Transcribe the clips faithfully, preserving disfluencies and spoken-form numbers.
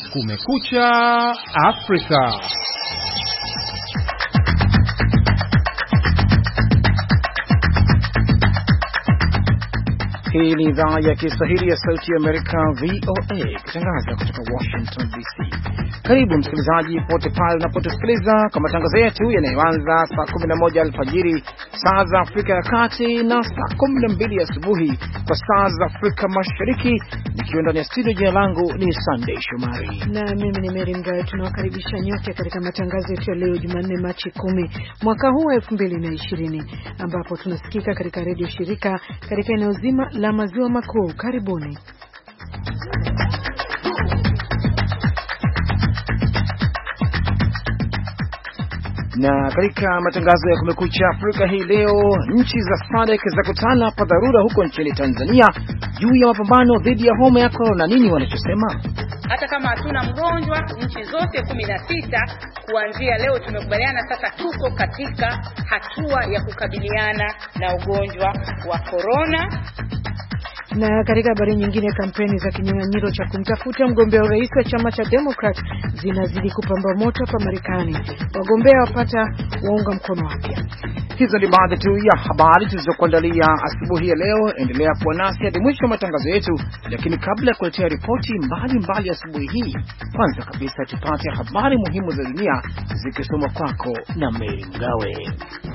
Kumekucha Afrika. Hii ni idhaa ya Kiswahili ya Sauti ya Amerika V O A ikitangaza kutoka Washington D C. Karibu msikilizaji pote pale unapotusikiliza kwa matangazo yetu yanayoanza saa kumi na moja alfajiri saa za Afrika ya Kati na saa kumi na mbili asubuhi kwa saa za Afrika Mashariki. Nikiwa ndani ya studio, jina langu ni Sunday Shomari na mimi ni Mary Mgawe. Tunawakaribisha nyote katika matangazo yetu ya leo Jumanne Machi kumi mwaka huu wa elfu mbili na ishirini, ambapo tunasikika katika redio shirika katika eneo zima la maziwa makuu. Karibuni. Na katika matangazo ya Kumekucha Afrika hii leo, nchi za S A D C za kutana kwa dharura huko nchini Tanzania juu ya mapambano dhidi ya homa ya corona. Nini wanachosema? Hata kama hatuna mgonjwa, nchi zote kumi na sita kuanzia leo tumekubaliana sasa tuko katika hatua ya kukabiliana na ugonjwa wa corona. Na katika habari nyingine, kampeni za kinyang'anyiro cha kumtafuta mgombea urais wa chama cha Democrat zinazidi kupamba moto hapa Marekani. Wagombea wapata waunga mkono wapya. Hizo ni baadhi tu ya habari tulizokuandalia asubuhi ya leo. Endelea kuwa nasi hadi mwisho wa matangazo yetu, lakini kabla ya kuletea ripoti mbalimbali asubuhi hii, kwanza kabisa tupate habari muhimu za dunia zikisomwa kwako na Mary Mgawe.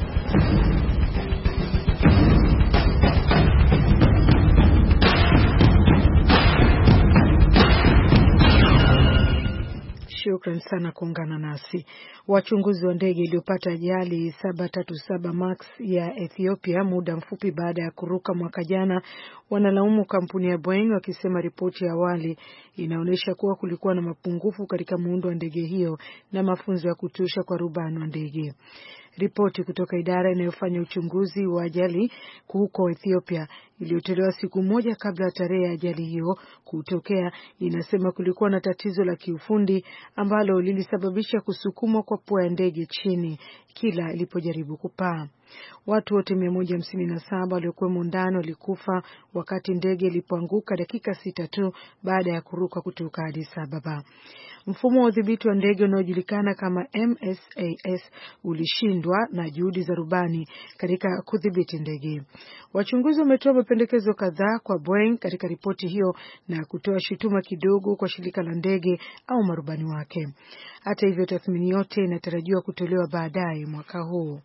Shukran sana kuungana nasi. Wachunguzi wa ndege iliyopata ajali saba tatu saba Max ya Ethiopia muda mfupi baada ya kuruka mwaka jana wanalaumu kampuni ya Boeing, wakisema ripoti ya awali inaonyesha kuwa kulikuwa na mapungufu katika muundo wa ndege hiyo na mafunzo ya kutosha kwa rubani wa ndege. Ripoti kutoka idara inayofanya uchunguzi wa ajali huko Ethiopia iliyotolewa siku moja kabla ya tarehe ya ajali hiyo kutokea inasema kulikuwa na tatizo la kiufundi ambalo lilisababisha kusukumwa kwa pua ya ndege chini kila ilipojaribu kupaa. Watu wote mia moja hamsini na saba waliokuwa ndani walikufa wakati ndege ilipoanguka dakika sita tu baada ya kuruka kutoka Addis Ababa. Mfumo wa udhibiti wa ndege unaojulikana kama M S A S ulishindwa na juhudi za rubani katika kudhibiti ndege. Wachunguzi wametoa mapendekezo kadhaa kwa Boeing katika ripoti hiyo na kutoa shutuma kidogo kwa shirika la ndege au marubani wake. Hata hivyo, tathmini yote inatarajiwa kutolewa baadaye mwaka huu.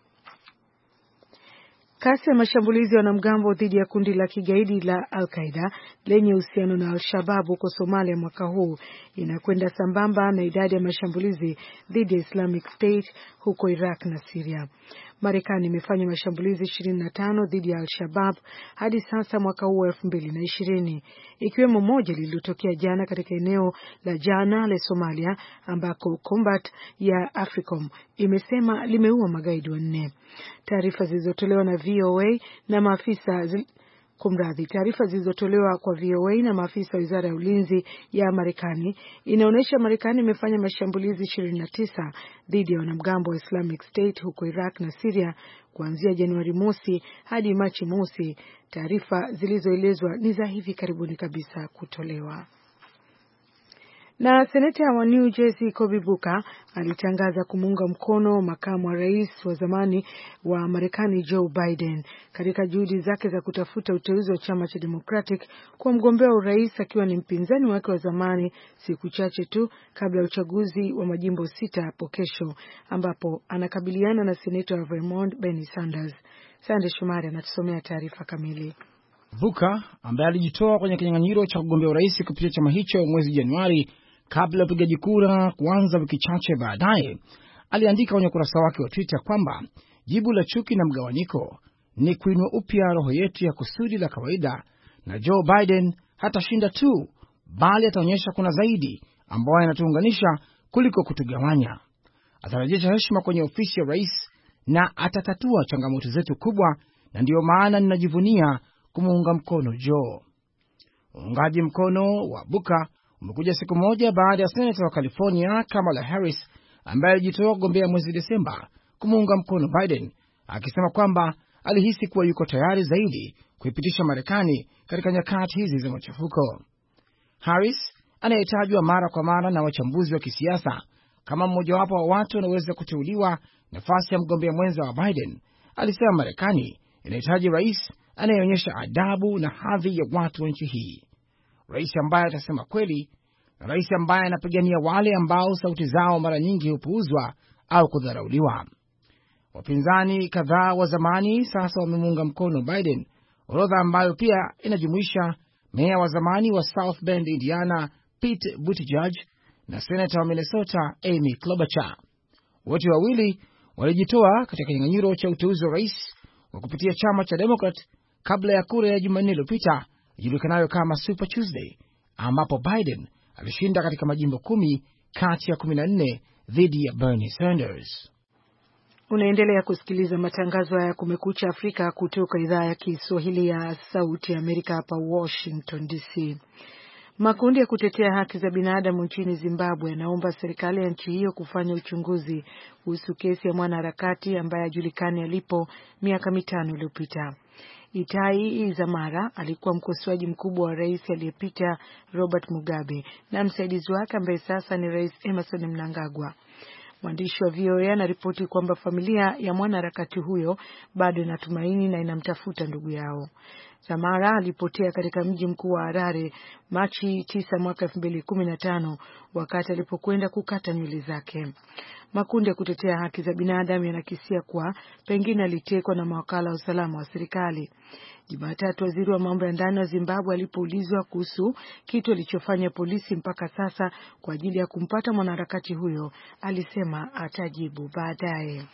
Kasi ya mashambulizi ya wanamgambo dhidi ya kundi la kigaidi la Al-Qaeda lenye uhusiano na Al-Shabaab huko Somalia mwaka huu inakwenda sambamba na idadi ya mashambulizi dhidi ya Islamic State huko Iraq na Syria. Marekani imefanya mashambulizi ishirini na tano dhidi ya Al-Shabaab hadi sasa mwaka huu wa elfu mbili na ishirini, ikiwemo moja lililotokea jana katika eneo la Jana la Somalia ambako Combat ya Africom imesema limeua magaidi wanne. Taarifa zilizotolewa na V O A na maafisa zil... Kumradhi, taarifa zilizotolewa kwa V O A na maafisa wa Wizara ya Ulinzi ya Marekani inaonyesha Marekani imefanya mashambulizi ishirini na tisa dhidi ya wanamgambo wa Islamic State huko Iraq na Syria kuanzia Januari mosi hadi Machi mosi. Taarifa zilizoelezwa ni za hivi karibuni kabisa kutolewa. Na seneta wa New Jersey Cory Booker alitangaza kumuunga mkono makamu wa rais wa zamani wa Marekani Joe Biden katika juhudi zake za kutafuta uteuzi wa chama cha Democratic kwa mgombea wa urais, akiwa ni mpinzani wake wa zamani, siku chache tu kabla ya uchaguzi wa majimbo sita hapo kesho, ambapo anakabiliana na seneta wa Vermont Bernie Sanders. Sande Shumari anatusomea taarifa kamili. Booker ambaye alijitoa kwenye kinyang'anyiro cha kugombea urais kupitia chama hicho mwezi Januari kabla ya upigaji kura kuanza wiki chache baadaye, aliandika kwenye ukurasa wake wa Twitter kwamba jibu la chuki na mgawanyiko ni kuinua upya roho yetu ya kusudi la kawaida, na Joe Biden hatashinda tu, bali ataonyesha kuna zaidi ambayo yanatuunganisha kuliko kutugawanya. Atarejesha heshima kwenye ofisi ya rais na atatatua changamoto zetu kubwa, na ndiyo maana ninajivunia kumuunga mkono Joe. Uungaji mkono wa Booker umekuja siku moja baada ya Senator wa California Kamala Harris, ambaye alijitoa kugombea mwezi Desemba, kumuunga mkono Biden, akisema kwamba alihisi kuwa yuko tayari zaidi kuipitisha Marekani katika nyakati hizi za machafuko. Harris anayetajwa mara kwa mara na wachambuzi wa kisiasa kama mmojawapo wa watu wanaoweza kuteuliwa nafasi ya mgombea mwenza wa Biden, alisema Marekani inahitaji rais anayeonyesha adabu na hadhi ya watu wa nchi hii, rais ambaye atasema kweli, na rais ambaye anapigania wale ambao sauti zao mara nyingi hupuuzwa au kudharauliwa. Wapinzani kadhaa wa zamani sasa wamemuunga mkono Biden, orodha ambayo pia inajumuisha meya wa zamani wa South Bend, Indiana, Pete Buttigieg, na senata wa Minnesota Amy Klobuchar. Wote wawili walijitoa katika kinyang'anyiro cha uteuzi wa rais wa kupitia chama cha Democrat kabla ya kura ya Jumanne iliyopita ijulikanayo kama Super Tuesday, ambapo Biden alishinda katika majimbo kumi kati ya kumi na nne dhidi ya Bernie Sanders. Unaendelea kusikiliza matangazo ya Kumekucha Afrika kutoka idhaa ya Kiswahili ya Sauti ya Amerika hapa Washington D C. Makundi ya kutetea haki za binadamu nchini Zimbabwe yanaomba serikali ya nchi hiyo kufanya uchunguzi kuhusu kesi ya mwanaharakati ambaye hajulikani alipo miaka mitano iliyopita. Itai Zamara alikuwa mkosoaji mkubwa wa rais aliyepita Robert Mugabe na msaidizi wake ambaye sasa ni Rais Emmerson Mnangagwa. Mwandishi wa V O A anaripoti kwamba familia ya mwanaharakati huyo bado inatumaini na inamtafuta ndugu yao. Zamara alipotea katika mji mkuu wa Harare Machi tisa mwaka elfu mbili kumi na tano wakati alipokwenda kukata nywele zake. Makundi ya kutetea haki za binadamu yanakisia kuwa pengine alitekwa na mawakala wa usalama wa serikali. Jumatatu, waziri wa mambo ya ndani wa Zimbabwe alipoulizwa kuhusu kitu alichofanya polisi mpaka sasa kwa ajili ya kumpata mwanaharakati huyo, alisema atajibu baadaye.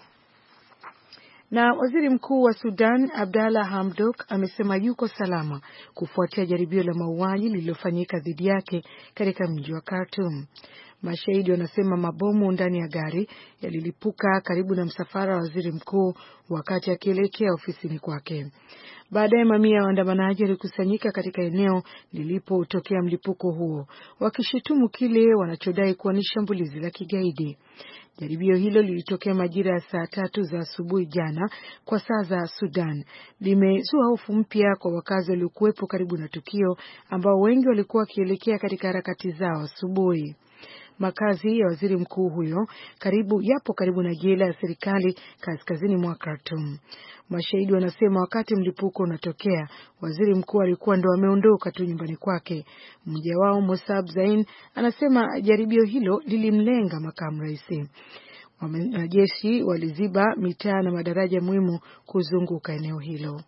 Na waziri mkuu wa Sudan Abdalla Hamdok amesema yuko salama kufuatia jaribio la mauaji lililofanyika dhidi yake katika mji wa Khartoum. Mashahidi wanasema mabomu ndani ya gari yalilipuka karibu na msafara wa waziri mkuu wakati akielekea ofisini kwake. Baadaye mamia ya waandamanaji walikusanyika katika eneo lilipotokea mlipuko huo, wakishutumu kile wanachodai kuwa ni shambulizi la kigaidi. Jaribio hilo lilitokea majira ya saa tatu za asubuhi jana kwa saa za Sudan. Limezua hofu mpya kwa wakazi waliokuwepo karibu na tukio, ambao wengi walikuwa wakielekea katika harakati zao asubuhi. Makazi ya waziri mkuu huyo karibu yapo karibu na jela ya serikali kaskazini mwa Khartoum. Mashahidi wanasema wakati mlipuko unatokea, waziri mkuu alikuwa ndo ameondoka tu nyumbani kwake. Mmoja wao, Musab Zain, anasema jaribio hilo lilimlenga makamu rais. Wanajeshi waliziba mitaa na madaraja muhimu kuzunguka eneo hilo.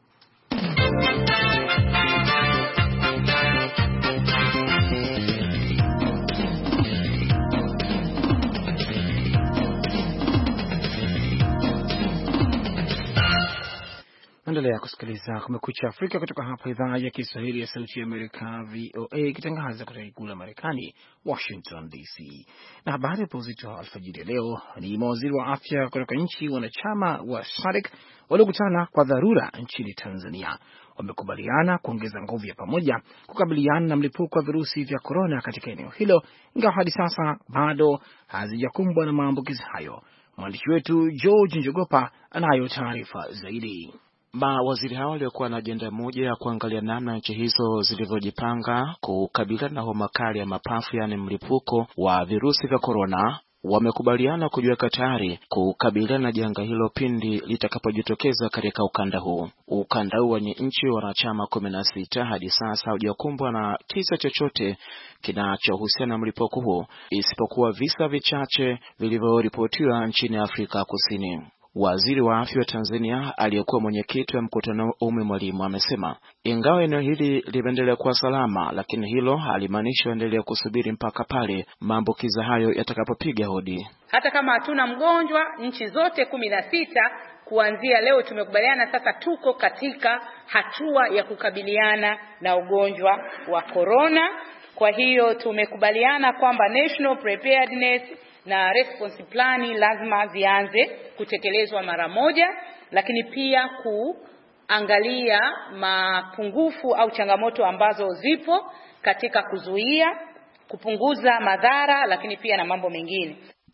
Endelea kusikiliza Kumekucha Afrika kutoka hapa idhaa ya Kiswahili ya Sauti ya Amerika V O A ikitangaza kutoka ikulu ya Marekani Washington D C. Na habari ya uzito wa alfajiri leo ni mawaziri wa afya kutoka nchi wanachama wa S A D C waliokutana kwa dharura nchini Tanzania. Wamekubaliana kuongeza nguvu ya pamoja kukabiliana na mlipuko wa virusi vya korona katika eneo hilo, ingawa hadi sasa bado hazijakumbwa na maambukizi hayo. Mwandishi wetu George Njogopa anayo taarifa zaidi. Mawaziri hao waliokuwa na ajenda moja ya kuangalia namna nchi hizo zilivyojipanga kukabiliana na homa kali ya mapafu, yani mlipuko wa virusi vya korona, wamekubaliana kujiweka tayari kukabiliana na janga hilo pindi litakapojitokeza katika ukanda huu. Ukanda huu wenye nchi wanachama kumi na sita hadi sasa hujakumbwa na kisa chochote kinachohusiana na mlipuko huo, isipokuwa visa vichache vilivyoripotiwa nchini Afrika Kusini. Waziri wa afya wa Tanzania aliyekuwa mwenyekiti wa mkutano Ummy Mwalimu amesema ingawa eneo hili limeendelea kuwa salama, lakini hilo halimaanishi waendelee kusubiri mpaka pale maambukizi hayo yatakapopiga hodi. Hata kama hatuna mgonjwa, nchi zote kumi na sita kuanzia leo tumekubaliana sasa tuko katika hatua ya kukabiliana na ugonjwa wa corona. Kwa hiyo tumekubaliana kwamba national preparedness na response plan lazima zianze kutekelezwa mara moja, lakini pia kuangalia mapungufu au changamoto ambazo zipo katika kuzuia, kupunguza madhara, lakini pia na mambo mengine.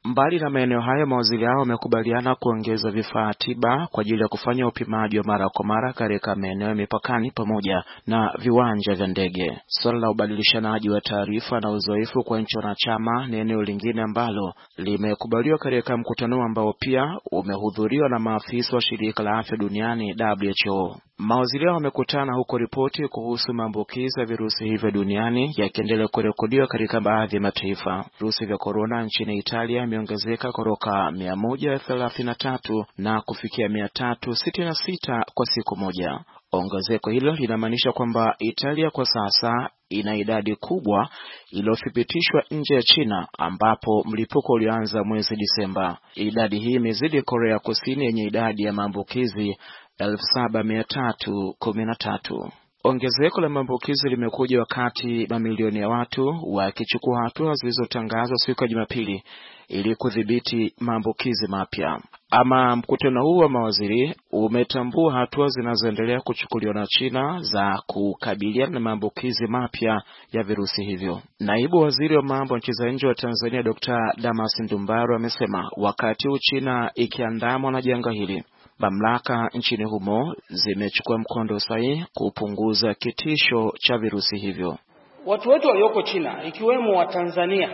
Mbali na maeneo hayo, mawaziri hao wamekubaliana kuongeza vifaa tiba kwa ajili ya kufanya upimaji wa mara kwa mara katika maeneo ya mipakani pamoja na viwanja vya ndege. Swala la ubadilishanaji wa taarifa na uzoefu kwa nchi wanachama ni eneo lingine ambalo limekubaliwa katika mkutano ambao pia umehudhuriwa na maafisa wa shirika la afya duniani W H O. Mawaziri hao wamekutana huko ripoti kuhusu maambukizi ya virusi hivyo duniani yakiendelea kurekodiwa katika baadhi ya mataifa. Virusi vya korona nchini Italia imeongezeka kutoka mia moja thelathini na tatu na kufikia mia tatu sitini na sita kwa siku moja. Ongezeko hilo linamaanisha kwamba Italia kwa sasa ina idadi kubwa iliyothibitishwa nje ya China ambapo mlipuko ulianza mwezi Disemba. Idadi hii imezidi Korea Kusini yenye idadi ya maambukizi elfu saba mia tatu kumi na tatu. Ongezeko la maambukizi limekuja wakati mamilioni ya watu wakichukua hatua zilizotangazwa siku ya Jumapili ili kudhibiti maambukizi mapya. Ama mkutano huu wa mawaziri umetambua hatua zinazoendelea kuchukuliwa na China za kukabiliana na maambukizi mapya ya virusi hivyo. Naibu waziri wa mambo ya nchi za nje wa Tanzania Daktari Damas Ndumbaro amesema wakati huu China ikiandamwa na janga hili, mamlaka nchini humo zimechukua mkondo sahihi kupunguza kitisho cha virusi hivyo. Watu wetu walioko China ikiwemo wa Tanzania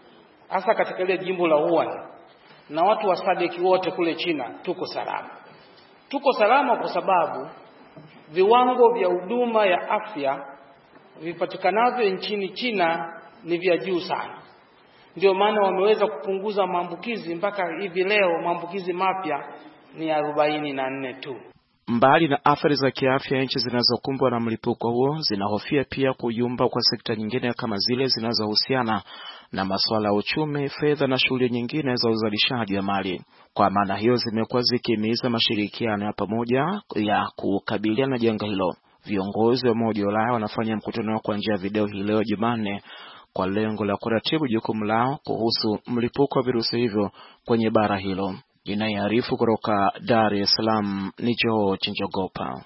hasa katika ile jimbo la Wuhan na watu wa S A D C wote kule China tuko salama. Tuko salama kwa sababu viwango vya huduma ya afya vipatikanavyo nchini China ni vya juu sana. Ndio maana wameweza kupunguza maambukizi mpaka hivi leo maambukizi mapya ni arobaini na nne tu. Mbali na athari za kiafya, nchi zinazokumbwa na mlipuko huo zinahofia pia kuyumba kwa sekta nyingine kama zile zinazohusiana na masuala ya uchumi, fedha na shughuli nyingine za uzalishaji wa mali. Kwa maana hiyo zimekuwa zikihimiza mashirikiano ya pamoja ya kukabiliana na janga hilo. Viongozi wa Umoja wa Ulaya wanafanya mkutano kwa njia ya video hii leo Jumanne kwa lengo la kuratibu jukumu lao kuhusu mlipuko wa virusi hivyo kwenye bara hilo. Inaarifu kutoka Dar es Salaam ni George Njogopa.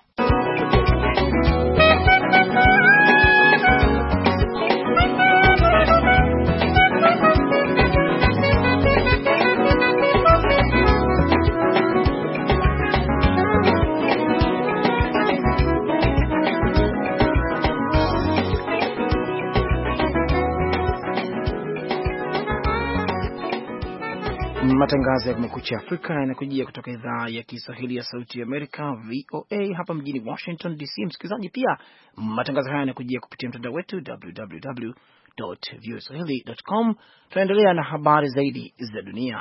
Matangazo ya Kumekucha Afrika yanakujia kutoka idhaa ya Kiswahili ya Sauti ya Amerika V O A hapa mjini Washington D C. Msikilizaji, pia matangazo haya yanakujia kupitia mtandao wetu w w w dot v o swahili dot com. Tunaendelea na habari zaidi za dunia.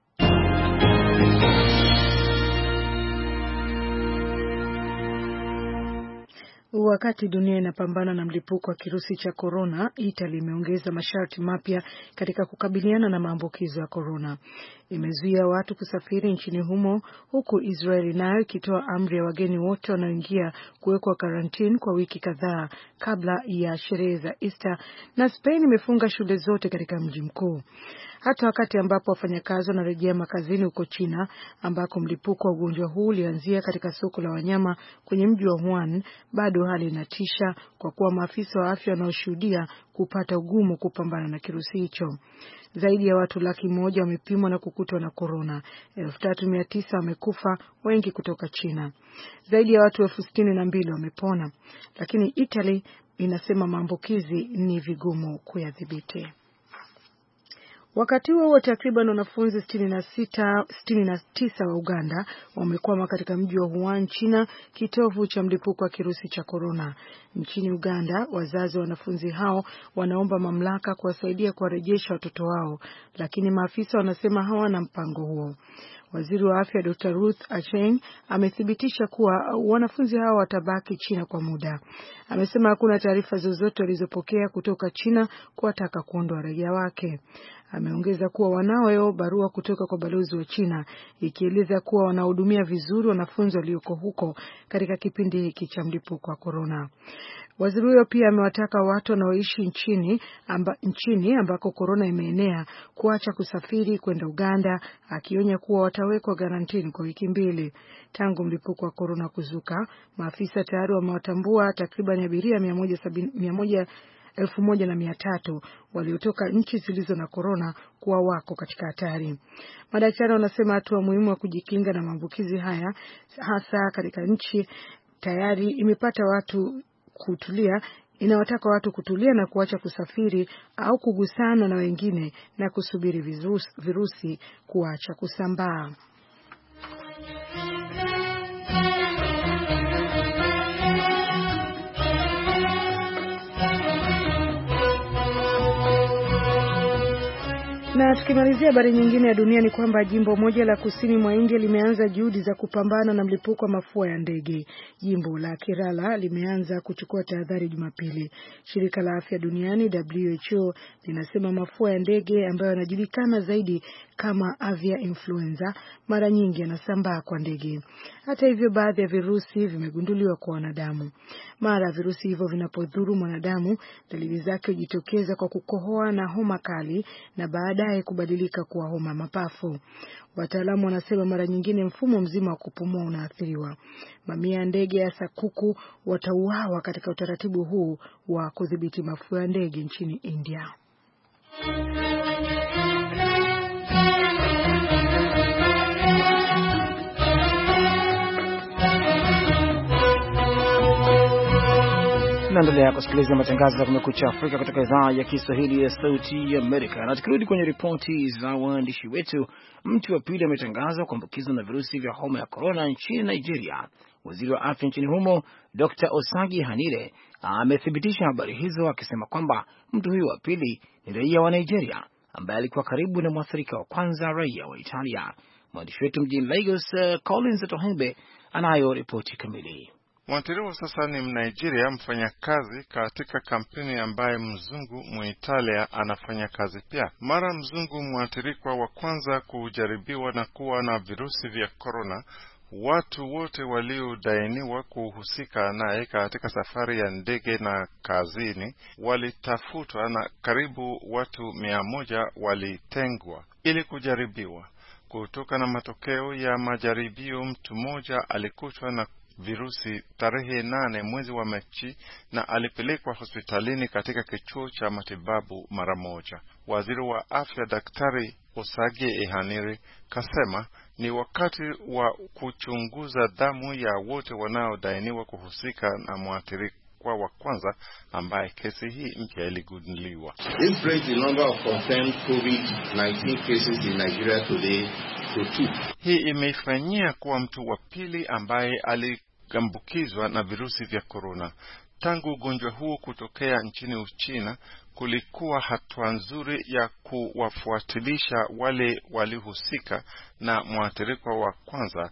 Wakati dunia inapambana na mlipuko wa kirusi cha corona, Italy imeongeza masharti mapya katika kukabiliana na maambukizo ya corona. Imezuia watu kusafiri nchini humo, huku Israeli nayo ikitoa amri ya wageni wote wanaoingia kuwekwa karantini kwa wiki kadhaa kabla ya sherehe za Easter, na Spain imefunga shule zote katika mji mkuu. Hata wakati ambapo wafanyakazi wanarejea makazini huko China, ambako mlipuko wa ugonjwa huu ulianzia katika soko la wanyama kwenye mji wa Wuhan, bado hali inatisha kwa kuwa maafisa wa afya wanaoshuhudia kupata ugumu kupambana na kirusi hicho. Zaidi ya watu laki moja wamepimwa na kukutwa na corona. elfu tatu mia tisa wamekufa, wengi kutoka China. Zaidi ya watu elfu sitini na mbili wamepona, lakini Italy inasema maambukizi ni vigumu kuyadhibiti. Wakati huo takriban wanafunzi sitini na sita, sitini na tisa wa Uganda wamekwama katika mji wa Wuhan, China, kitovu cha mlipuko wa kirusi cha corona. Nchini Uganda, wazazi wa wanafunzi hao wanaomba mamlaka kuwasaidia kuwarejesha watoto wao, lakini maafisa wanasema hawana mpango huo. Waziri wa afya Doctor Ruth Acheng amethibitisha kuwa wanafunzi hao watabaki China kwa muda. Amesema hakuna taarifa zozote walizopokea kutoka China kuwataka kuondoa raia wake. Ameongeza kuwa wanao barua kutoka kwa balozi wa China ikieleza kuwa wanahudumia vizuri wanafunzi walioko huko katika kipindi hiki cha mlipuko wa corona. Waziri huyo pia amewataka watu wanaoishi nchini amba, nchini ambako corona imeenea kuacha kusafiri kwenda Uganda, akionya kuwa watawekwa karantini kwa wiki mbili. Tangu mlipuko wa corona kuzuka, maafisa tayari wamewatambua takriban abiria mia moja elfu moja na mia tatu waliotoka nchi zilizo na korona kuwa wako katika hatari. Madaktari wanasema hatua muhimu ya kujikinga na maambukizi haya hasa katika nchi tayari imepata watu kutulia inawataka watu kutulia na kuacha kusafiri au kugusana na wengine na kusubiri virusi, virusi kuacha kusambaa. Na tukimalizia habari nyingine ya dunia ni kwamba jimbo moja la kusini mwa India limeanza juhudi za kupambana na mlipuko wa mafua ya ndege. Jimbo la Kerala limeanza kuchukua tahadhari Jumapili. Shirika la Afya Duniani W H O linasema mafua ya ndege ambayo yanajulikana zaidi kama avia influenza mara nyingi yanasambaa kwa ndege. Hata hivyo, baadhi ya virusi vimegunduliwa kwa wanadamu. Mara virusi hivyo vinapodhuru mwanadamu, dalili zake hujitokeza kwa kukohoa na homa kali na baadaye kubadilika kuwa homa mapafu. Wataalamu wanasema mara nyingine mfumo mzima wa kupumua unaathiriwa. Mamia ya ndege hasa kuku watauawa katika utaratibu huu wa kudhibiti mafua ya ndege nchini India. Naendelea kusikiliza matangazo ya Kumekucha Afrika kutoka idhaa ya Kiswahili ya Sauti ya Amerika. Na tukirudi kwenye ripoti za waandishi wetu, mtu wa pili ametangazwa kuambukizwa na virusi vya homa ya corona nchini Nigeria. Waziri wa afya nchini humo Doctor Osagi Hanire amethibitisha habari hizo akisema kwamba mtu huyo wa pili ni raia wa Nigeria ambaye alikuwa karibu na mwathirika wa kwanza, raia wa Italia. Mwandishi wetu mjini Lagos Collins Atohembe anayo ripoti kamili. Mwathiriwa sasa ni Mnigeria mfanyakazi katika kampeni ambaye mzungu Muitalia anafanya kazi pia. Mara mzungu mwathirikwa wa kwanza kujaribiwa na kuwa na virusi vya corona, watu wote waliodainiwa kuhusika naye katika safari ya ndege na kazini walitafutwa na karibu watu mia moja walitengwa ili kujaribiwa. Kutoka na matokeo ya majaribio, mtu mmoja alikutwa na virusi tarehe nane mwezi wa Machi na alipelekwa hospitalini katika kituo cha matibabu mara moja. Waziri wa afya Daktari Osagi Ehanire kasema ni wakati wa kuchunguza damu ya wote wanaodainiwa kuhusika na mwathirikwa wa kwanza ambaye kesi hii mpya iligunduliwa. This brings the number of confirmed COVID nineteen cases in Nigeria today to two. Hii imeifanyia kuwa mtu wa pili ambaye aliambukizwa na virusi vya corona. Tangu ugonjwa huo kutokea nchini Uchina, kulikuwa hatua nzuri ya kuwafuatilisha wale waliohusika na mwathirikwa wa kwanza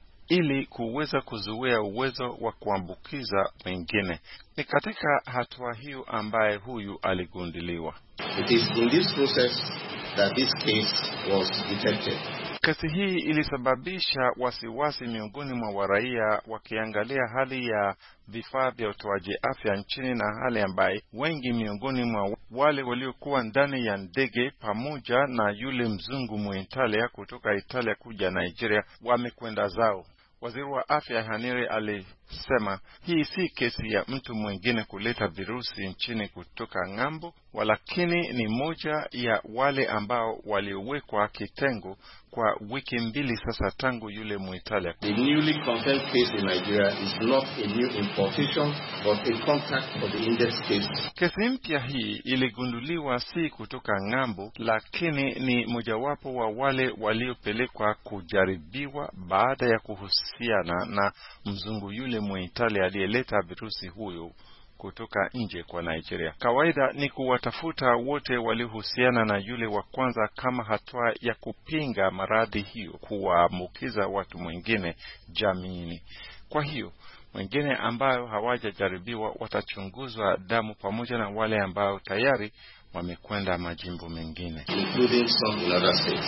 ili kuweza kuzuia uwezo wa kuambukiza wengine. Ni katika hatua hiyo ambaye huyu aligunduliwa. It is in this process that this case was detected. Kesi hii ilisababisha wasiwasi miongoni mwa waraia wakiangalia hali ya vifaa vya utoaji afya nchini na hali ambaye wengi miongoni mwa wale waliokuwa ndani ya ndege pamoja na yule mzungu Muitalia kutoka Italia kuja Nigeria wamekwenda zao. Waziri wa afya Hanire alisema hii si kesi ya mtu mwingine kuleta virusi nchini kutoka ng'ambo, walakini ni moja ya wale ambao waliowekwa kitengo kwa wiki mbili sasa tangu yule Muitalia. The newly confirmed case in Nigeria is not a new importation but a contact of the index case. Kesi mpya hii iligunduliwa si kutoka ng'ambo, lakini ni mojawapo wa wale waliopelekwa kujaribiwa baada ya kuhusiana na mzungu yule Muitalia aliyeleta virusi huyo kutoka nje kwa Nigeria. Kawaida ni kuwatafuta wote waliohusiana na yule wa kwanza kama hatua ya kupinga maradhi hiyo kuwaambukiza watu mwingine jamii. Kwa hiyo wengine ambao hawajajaribiwa watachunguzwa damu pamoja na wale ambao tayari wamekwenda majimbo mengine, including some in other states.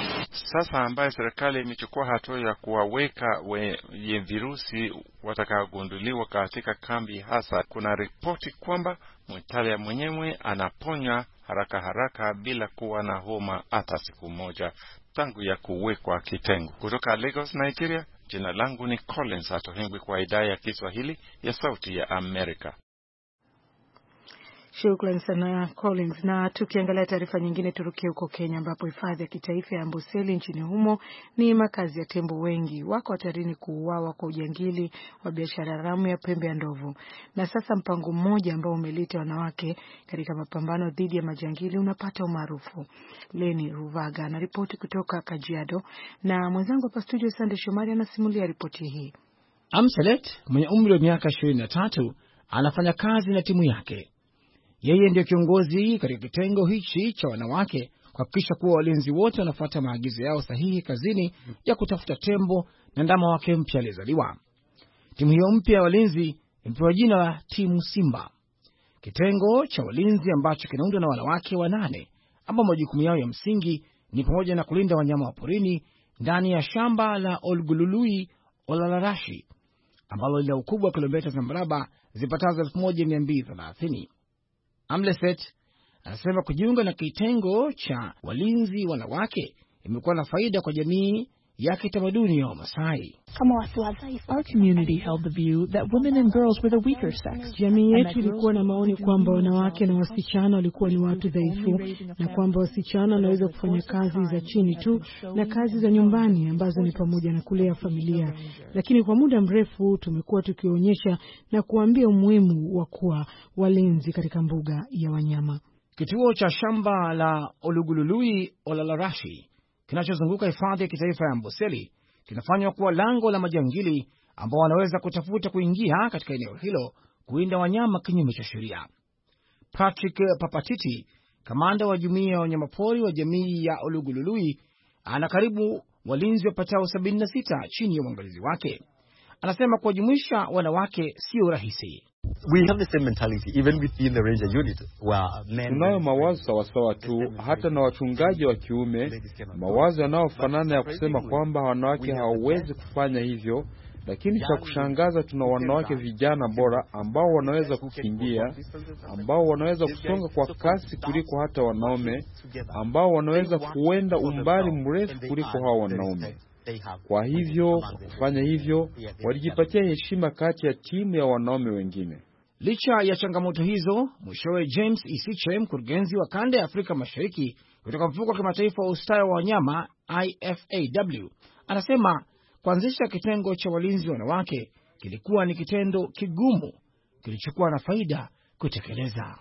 Sasa ambaye serikali imechukua hatua ya kuwaweka wenye virusi watakaogunduliwa katika kambi hasa, kuna ripoti kwamba Muitalia mwenyewe anaponywa haraka haraka bila kuwa na homa hata siku moja tangu ya kuwekwa kitengo. Kutoka Lagos, Nigeria, jina langu ni Collins Atohengwi kwa idhaa ya Kiswahili ya Sauti ya Amerika. Shukrani sana Collins. Na tukiangalia taarifa nyingine, turukie huko Kenya ambapo hifadhi ya kitaifa ya Amboseli nchini humo ni makazi ya tembo wengi wako hatarini kuuawa kwa ujangili wa biashara haramu ya pembe ya ndovu. Na sasa mpango mmoja ambao umeleta wanawake katika mapambano dhidi ya majangili unapata umaarufu. Leni Ruvaga anaripoti kutoka Kajiado na mwenzangu hapa studio Sande Shomari anasimulia ripoti hii. Amselet mwenye umri wa miaka ishirini na tatu anafanya kazi na timu yake. Yeye ndiyo kiongozi katika kitengo hichi cha wanawake kuhakikisha kuwa walinzi wote wanafuata maagizo yao sahihi kazini ya kutafuta tembo na ndama wake mpya alizaliwa. Timu hiyo mpya ya walinzi imepewa jina la Timu Simba. Kitengo cha walinzi ambacho kinaundwa na wanawake wanane ambao majukumu yao ya msingi ni pamoja na kulinda wanyama wa porini ndani ya shamba la Olgulului Olalarashi ambalo lina ukubwa wa kilomita za mraba zipatazo elfu moja mia mbili thelathini. Amleset anasema kujiunga na kitengo cha walinzi wanawake imekuwa na faida kwa jamii ya kitamaduni ya Wamasai. Kama watu wadhaifu, our community held the view that women and girls were the weaker sex. Jamii yetu ilikuwa na maoni kwamba wanawake na wasichana walikuwa ni watu dhaifu na kwamba wasichana wanaweza kufanya kazi za chini tu na kazi za nyumbani ambazo ni pamoja na kulea familia. Lakini kwa muda mrefu tumekuwa tukionyesha na kuambia umuhimu wa kuwa walinzi katika mbuga ya wanyama. Kituo cha shamba la Olugulului Olalarashi kinachozunguka hifadhi ya kitaifa ya Amboseli kinafanywa kuwa lango la majangili ambao wanaweza kutafuta kuingia katika eneo hilo kuinda wanyama kinyume cha sheria. Patrick Papatiti, kamanda wa jumuiya ya wanyamapori wa jamii ya Olugulului, ana karibu walinzi wapatao sabini na sita chini ya uangalizi wake. Anasema kuwajumuisha wanawake sio rahisi. We have the same mentality even within the ranger unit where men. Tunayo mawazo sawasawa tu hata na wachungaji wa kiume, mawazo yanayofanana ya kusema kwamba wanawake hawawezi kufanya hivyo, lakini cha kushangaza tuna wanawake vijana bora ambao wanaweza kukimbia, ambao wanaweza kusonga kwa kasi kuliko hata wanaume, ambao wanaweza kuenda umbali mrefu kuliko hao wanaume. Kwa hivyo, kufanya hivyo, walijipatia heshima kati ya timu ya wanaume wengine. Licha ya changamoto hizo, mwishowe James Isiche, mkurugenzi wa kanda ya Afrika Mashariki kutoka mfuko wa kimataifa wa ustawi wa wanyama I F A W, anasema kuanzisha kitengo cha walinzi wanawake kilikuwa ni kitendo kigumu kilichokuwa na faida kutekeleza.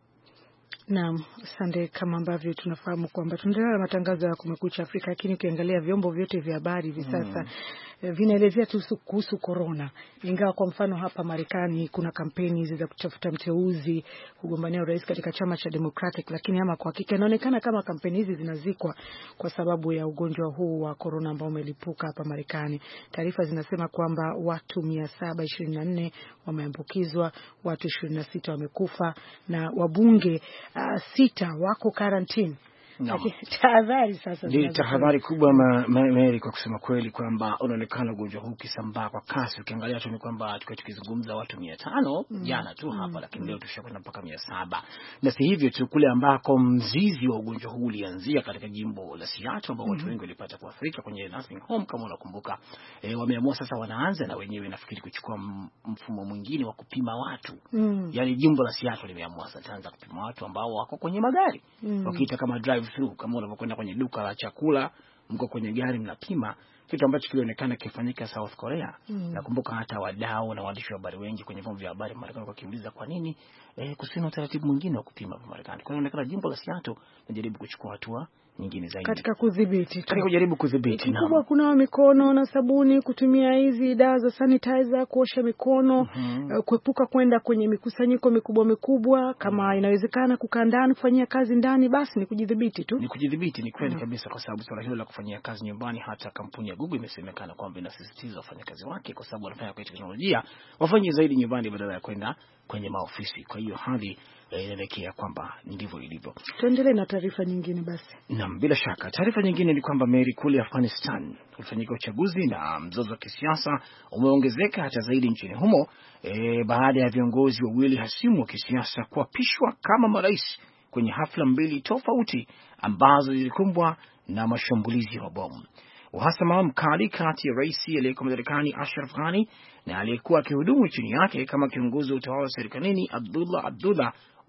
Naam, Sande, kama ambavyo tunafahamu kwamba tunaendelea na matangazo ya Kumekucha Afrika, lakini ukiangalia vyombo vyote vya habari hivi sasa mm. vinaelezea tu kuhusu corona. Ingawa kwa mfano hapa Marekani kuna kampeni hizi za kutafuta mteuzi kugombania urais katika chama cha Democratic, lakini ama kwa hakika inaonekana kama kampeni hizi zinazikwa kwa sababu ya ugonjwa huu wa corona ambao umelipuka hapa Marekani. Taarifa zinasema kwamba watu mia saba ishirini na nne wameambukizwa, watu ishirini na sita wamekufa na wabunge Uh, sita wako quarantine. No. Tahadhari sasa. Ni tahadhari kubwa Mary, kwa kusema kweli kwamba unaonekana ugonjwa huu kisambaa kwa kasi. Ukiangalia tu ni kwamba tulikuwa tukizungumza watu mia tano jana mm. tu hapa mm. lakini leo tushakwenda mpaka mia saba. Na si hivyo tu, kule ambako mzizi wa ugonjwa huu ulianzia katika jimbo la Seattle ambao watu mm. wengi walipata kuathirika kwenye nursing home kama unakumbuka. E, wameamua sasa wanaanza na wenyewe nafikiri kuchukua mfumo mwingine wa kupima watu. Mm. Yaani jimbo la Seattle limeamua sasa taanza kupima watu ambao wako kwenye magari. Mm. Wakiita kama drive through, kama unapokwenda kwenye duka la chakula, mko kwenye gari mnapima, kitu ambacho kilionekana kifanyika South Korea. Mm. Nakumbuka hata wadau na waandishi wa habari wengi kwenye vyombo vya habari Marekani wakiuliza kwa nini eh, kusina utaratibu mwingine wa kupima kwa Marekani. Kwa hiyo inaonekana jimbo la Seattle linajaribu kuchukua hatua nyingine zaidi katika kudhibiti, katika kujaribu kudhibiti. Kubwa kunawa mikono na sabuni, kutumia hizi dawa za sanitizer, kuosha mikono, mm-hmm. uh, kuepuka kwenda kwenye mikusanyiko mikubwa mikubwa, kama mm-hmm. inawezekana kukaa ndani kufanyia kazi ndani, basi ni kujidhibiti tu. Ni kujidhibiti, ni kweli mm-hmm. kabisa, kwa sababu swala hilo la kufanyia kazi nyumbani, hata kampuni ya Google imesemekana kwamba inasisitiza wafanyakazi wake, kwa sababu wanafanya kwa teknolojia, wafanye zaidi nyumbani badala ya kwenda kwenye maofisi. Kwa hiyo hali inaelekea kwamba ndivyo ilivyo. Tuendelee na taarifa nyingine basi. Naam, bila shaka. Taarifa nyingine ni kwamba Mary, kule Afghanistan kulifanyika uchaguzi na mzozo wa kisiasa umeongezeka hata zaidi nchini humo e, baada ya viongozi wawili hasimu wa kisiasa kuapishwa kama marais kwenye hafla mbili tofauti ambazo zilikumbwa na mashambulizi ya bomu. Uhasama mkali kati ya rais aliyekuwa madarakani Ashraf Ghani na aliyekuwa akihudumu chini yake kama kiongozi wa utawala serikalini Abdullah Abdullah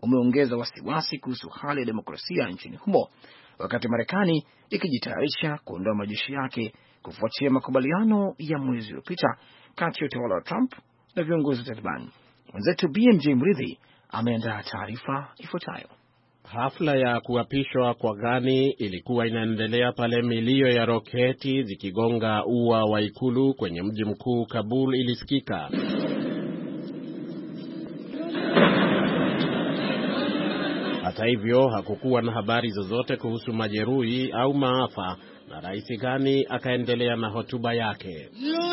umeongeza wasiwasi kuhusu hali ya demokrasia nchini humo, wakati Marekani ikijitayarisha kuondoa majeshi yake kufuatia makubaliano ya mwezi uliopita kati ya utawala wa Trump na viongozi wa Taliban. Mwenzetu B M J Mridhi ameandaa taarifa ifuatayo. Hafla ya kuapishwa kwa Ghani ilikuwa inaendelea pale milio ya roketi zikigonga ua wa ikulu kwenye mji mkuu Kabul ilisikika. Hata hivyo hakukuwa na habari zozote kuhusu majeruhi au maafa, na Rais Ghani akaendelea na hotuba yake.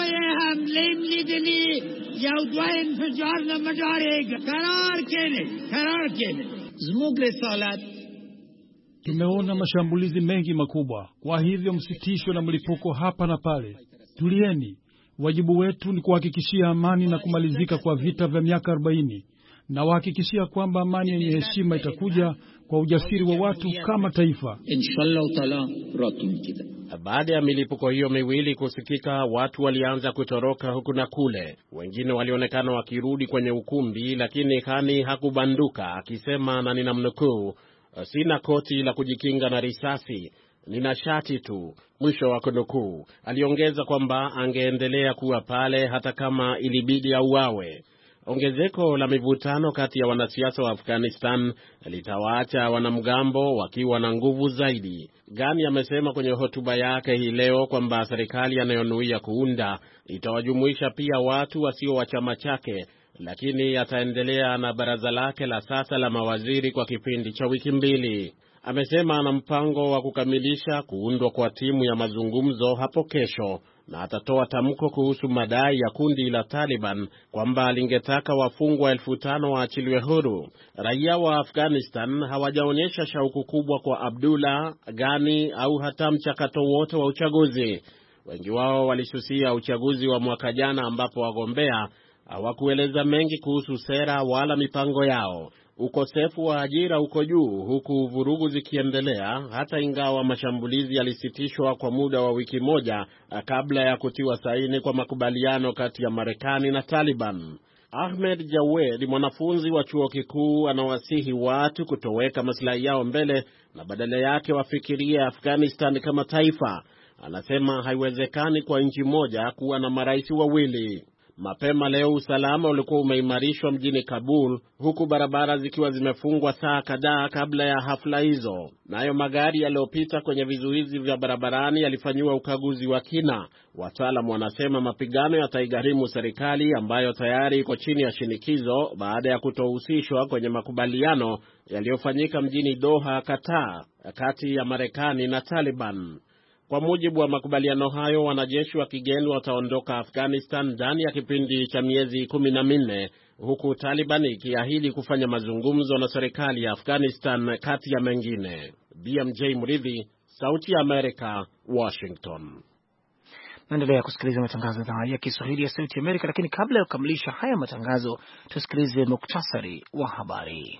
Tumeona mashambulizi mengi makubwa, kwa hivyo msitishwe na mlipuko hapa na pale. Tulieni. Wajibu wetu ni kuhakikishia amani na kumalizika kwa vita vya miaka arobaini. Na wahakikishia kwamba amani yenye heshima itakuja kwa ujasiri wa watu kama taifa. Inshallah taala ratumkida. Baada ya milipuko hiyo miwili kusikika, watu walianza kutoroka huku na kule. Wengine walionekana wakirudi kwenye ukumbi, lakini Ghani hakubanduka akisema, na ninamnukuu, sina koti la kujikinga na risasi, nina shati tu, mwisho wa kunukuu. Aliongeza kwamba angeendelea kuwa pale hata kama ilibidi auawe. Ongezeko la mivutano kati ya wanasiasa wa Afghanistan litawaacha wanamgambo wakiwa na nguvu zaidi. Ghani amesema kwenye hotuba yake hii leo kwamba serikali anayonuia kuunda itawajumuisha pia watu wasio wa chama chake, lakini ataendelea na baraza lake la sasa la mawaziri kwa kipindi cha wiki mbili. Amesema ana mpango wa kukamilisha kuundwa kwa timu ya mazungumzo hapo kesho, na atatoa tamko kuhusu madai ya kundi la Taliban kwamba lingetaka wafungwa elfu tano waachiliwe huru. Raia wa Afghanistan hawajaonyesha shauku kubwa kwa Abdullah Ghani au hata mchakato wote wa uchaguzi. Wengi wao walisusia uchaguzi wa mwaka jana ambapo wagombea hawakueleza mengi kuhusu sera wala mipango yao. Ukosefu wa ajira uko juu huku vurugu zikiendelea, hata ingawa mashambulizi yalisitishwa kwa muda wa wiki moja kabla ya kutiwa saini kwa makubaliano kati ya Marekani na Taliban. Ahmed Jawed, mwanafunzi wa chuo kikuu, anawasihi watu kutoweka maslahi yao mbele na badala yake wafikirie Afghanistan kama taifa. Anasema haiwezekani kwa nchi moja kuwa na marais wawili. Mapema leo usalama ulikuwa umeimarishwa mjini Kabul, huku barabara zikiwa zimefungwa saa kadhaa kabla ya hafla hizo. Nayo magari yaliyopita kwenye vizuizi vya barabarani yalifanyiwa ukaguzi wa kina. Wataalamu wanasema mapigano yataigharimu serikali ambayo tayari iko chini ya shinikizo baada ya kutohusishwa kwenye makubaliano yaliyofanyika mjini Doha, Qatar, kati ya Marekani na Taliban. Kwa mujibu wa makubaliano hayo, wanajeshi wa kigeni wataondoka Afghanistan ndani ya kipindi cha miezi kumi na minne, huku Taliban ikiahidi kufanya mazungumzo na serikali ya Afghanistan kati ya mengine. B M J Mridhi, Sauti ya Amerika, Washington. Naendelea kusikiliza matangazo ya Kiswahili ya Sauti ya Amerika, lakini kabla ya kukamilisha haya matangazo, tusikilize muktasari wa habari.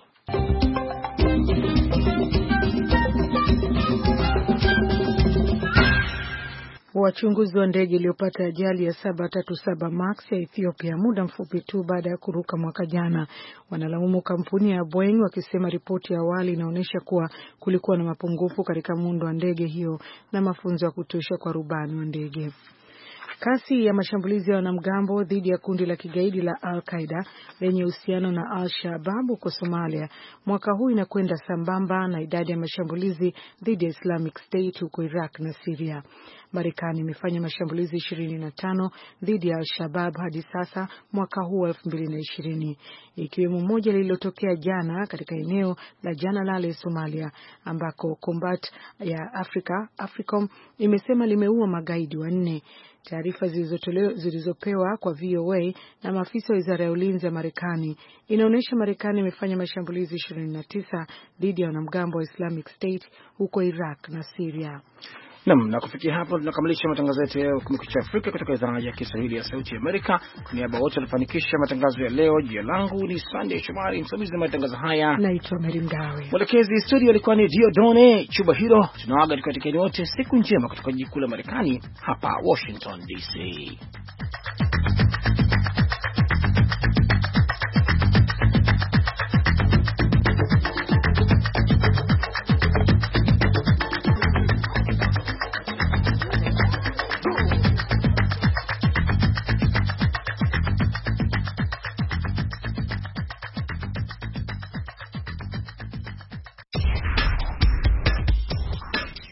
Wachunguzi wa ndege iliyopata ajali ya saba tatu saba Max ya Ethiopia muda mfupi tu baada ya kuruka mwaka jana wanalaumu kampuni ya Boeing, wakisema ripoti ya awali inaonyesha kuwa kulikuwa na mapungufu katika muundo wa ndege hiyo na mafunzo ya kutosha kwa rubani wa ndege. Kasi ya mashambulizi ya wanamgambo dhidi ya kundi la kigaidi la Al-Qaeda lenye uhusiano na Al-Shabaab huko Somalia mwaka huu inakwenda sambamba na idadi ya mashambulizi dhidi ya Islamic State huko Iraq na Syria. Marekani imefanya mashambulizi ishirini na tano dhidi ya Al-Shabaab hadi sasa mwaka huu elfu mbili na ishirini, ikiwemo moja lililotokea jana katika eneo la Janalale, Somalia, ambako Combat ya Afrika Africom imesema limeua magaidi wanne. Taarifa zilizopewa kwa V O A na maafisa wa Wizara ya Ulinzi ya Marekani inaonyesha Marekani imefanya mashambulizi ishirini na tisa dhidi ya wanamgambo wa Islamic State huko Iraq na Syria. Naam, na kufikia hapo tunakamilisha matangazo yetu ya Kumekucha Afrika kutoka idhaa ya Kiswahili ya Sauti ya Amerika. Kwa niaba wote walifanikisha matangazo ya leo, jina langu ni Sunday Shomari, msimamizi wa matangazo haya naitwa Mary Mgawe. Mwelekezi studio alikuwa ni Diodone Chubahiro. Tunaaga tukatakieni wote siku njema kutoka jiji kuu la Marekani hapa Washington D C.